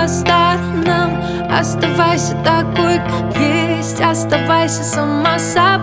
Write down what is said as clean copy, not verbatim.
по сторонам. Оставайся такой, как есть, оставайся сама собой.